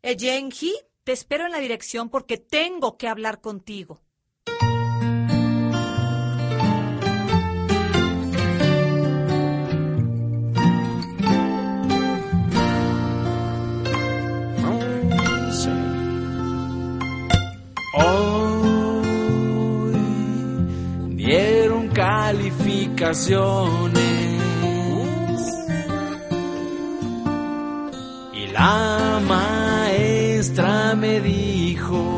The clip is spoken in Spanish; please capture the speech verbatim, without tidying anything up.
Eyenji, te espero en la dirección porque tengo que hablar contigo. Hoy dieron calificaciones y la maestra me dijo: